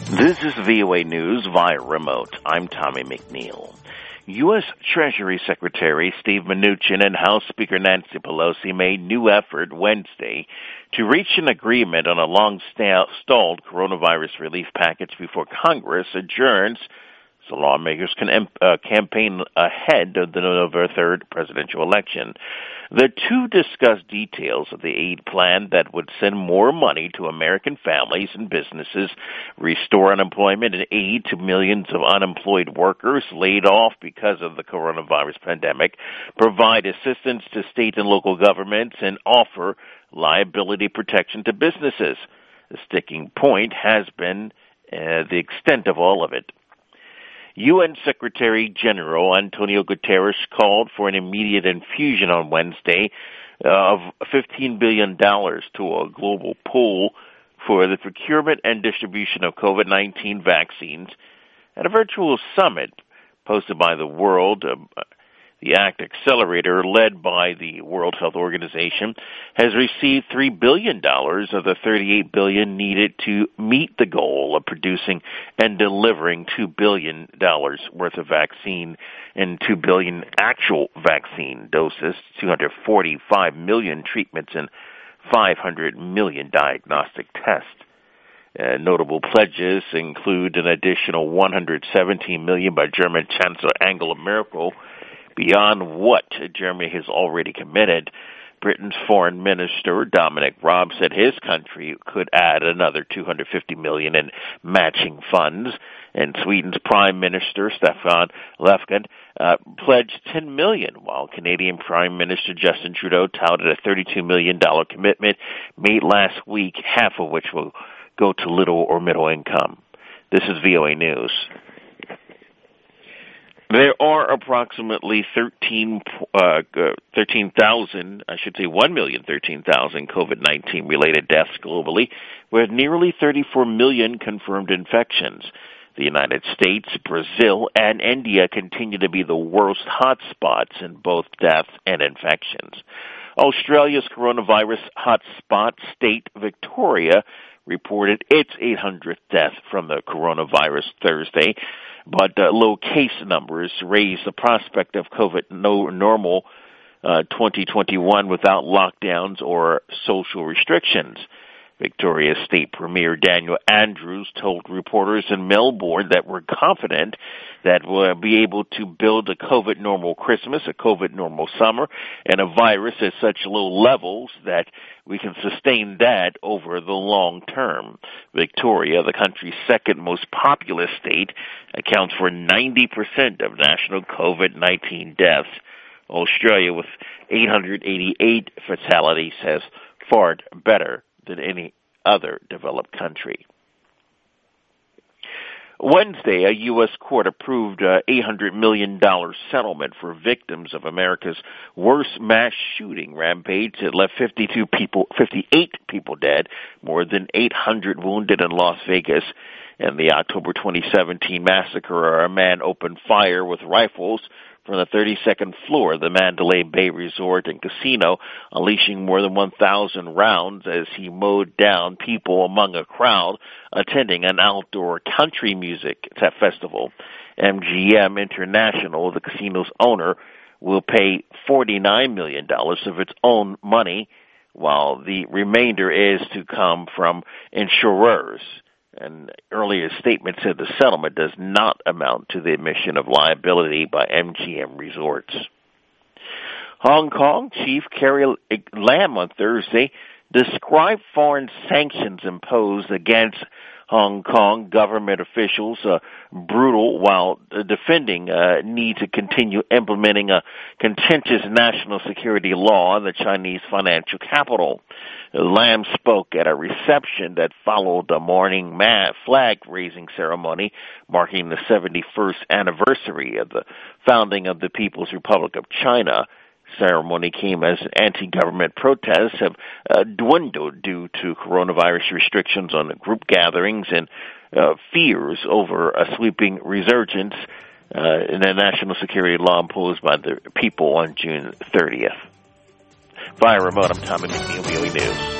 This is VOA News via remote. I'm Tommy McNeil. U.S. Treasury Secretary Steve Mnuchin and House Speaker Nancy Pelosi made new effort Wednesday to reach an agreement on a long-stalled coronavirus relief package before Congress adjourns so lawmakers can campaign ahead of the November 3rd presidential election. The two discussed details of the aid plan that would send more money to American families and businesses, restore unemployment and aid to millions of unemployed workers laid off because of the coronavirus pandemic, provide assistance to state and local governments, and offer liability protection to businesses. The sticking point has been the extent of all of it. UN Secretary General Antonio Guterres called for an immediate infusion on Wednesday of $15 billion to a global pool for the procurement and distribution of COVID-19 vaccines at a virtual summit hosted by the World. The ACT Accelerator, led by the World Health Organization, has received $3 billion of the $38 billion needed to meet the goal of producing and delivering $2 billion worth of vaccine and 2 billion actual vaccine doses, 245 million treatments, and 500 million diagnostic tests. Notable pledges include an additional $117 million by German Chancellor Angela Merkel, beyond what Germany has already committed. Britain's Foreign Minister Dominic Raab said his country could add another $250 million in matching funds, and Sweden's Prime Minister Stefan Löfven pledged $10 million, while Canadian Prime Minister Justin Trudeau touted a $32 million commitment made last week, half of which will go to little or middle income. This is VOA News. There are approximately 1,013,000 COVID-19 related deaths globally, with nearly 34 million confirmed infections. The United States, Brazil, and India continue to be the worst hotspots in both deaths and infections. Australia's coronavirus hotspot state, Victoria, reported its 800th death from the coronavirus Thursday, but low case numbers raise the prospect of normal 2021 without lockdowns or social restrictions. Victoria's State Premier Daniel Andrews told reporters in Melbourne that we're confident that we'll be able to build a COVID normal Christmas, a COVID normal summer, and a virus at such low levels that we can sustain that over the long term. Victoria, the country's second most populous state, accounts for 90% of national COVID-19 deaths. Australia, with 888 fatalities, has fared better than any other developed country. Wednesday, a U.S. court approved an $800 million settlement for victims of America's worst mass shooting rampage that left 58 people dead, more than 800 wounded in Las Vegas. In the October 2017 massacre, a man opened fire with rifles from the 32nd floor of the Mandalay Bay Resort and Casino, unleashing more than 1,000 rounds as he mowed down people among a crowd attending an outdoor country music festival. MGM International, the casino's owner, will pay $49 million of its own money, while the remainder is to come from insurers. An earlier statement said the settlement does not amount to the admission of liability by MGM Resorts. Hong Kong Chief Carrie Lam on Thursday described foreign sanctions imposed against Hong Kong government officials brutal, while defending need to continue implementing a contentious national security law in the Chinese financial capital. Lam spoke at a reception that followed the morning flag-raising ceremony marking the 71st anniversary of the founding of the People's Republic of China. Ceremony came as anti-government protests have dwindled due to coronavirus restrictions on group gatherings and fears over a sweeping resurgence in the national security law imposed by the people on June 30th. Via remote, I'm Tommy McNeil, VOA News.